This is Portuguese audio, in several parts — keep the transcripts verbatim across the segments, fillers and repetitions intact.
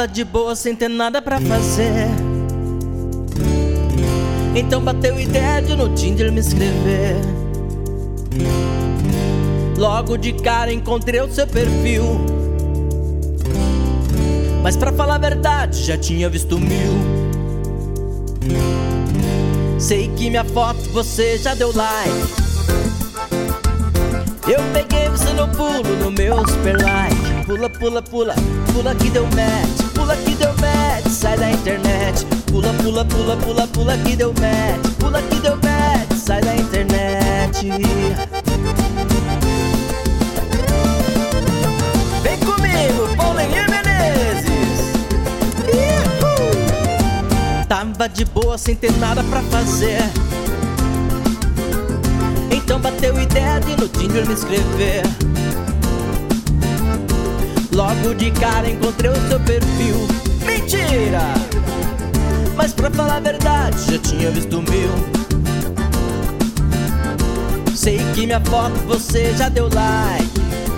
Tava de boa sem ter nada pra fazer, então bateu ideia de no Tinder me escrever. Logo de cara encontrei o seu perfil, mas pra falar a verdade já tinha visto mil. Sei que minha foto você já deu like, eu peguei você no pulo no meu super like. Pula, pula, pula, pula que deu match, pula que deu match, sai da internet. Pula, pula, pula, pula, pula que deu match, pula que deu match, sai da internet. Vem comigo, Paulinho Menezes. Uhul. Tava de boa sem ter nada pra fazer, então bateu ideia de no Tinder me escrever. Logo de cara encontrei o seu perfil. Mentira! Mas pra falar a verdade já tinha visto mil. Sei que minha foto você já deu like,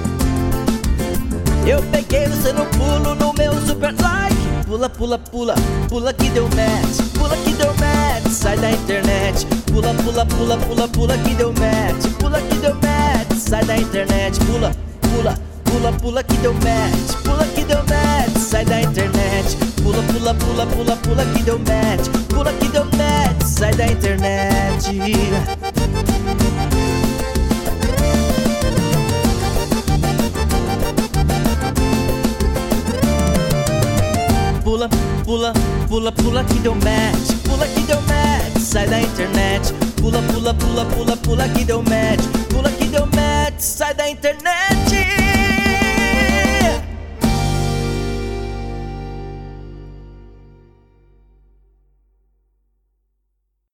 eu peguei você no pulo no meu super like. Pula, pula, pula, pula que deu match, pula que deu match, sai da internet. Pula, pula, pula, pula, pula que deu match, pula que deu match, sai da internet. Pula, pula, pula, pula que deu match, pula que deu match, sai da internet. Pula, pula, pula, pula, pula que deu match, pula que deu match, sai da internet. Pula, pula, pula, pula que deu match, pula que deu match, sai da internet. Pula, pula, pula, pula, pula que deu match, pula que deu match, sai da internet.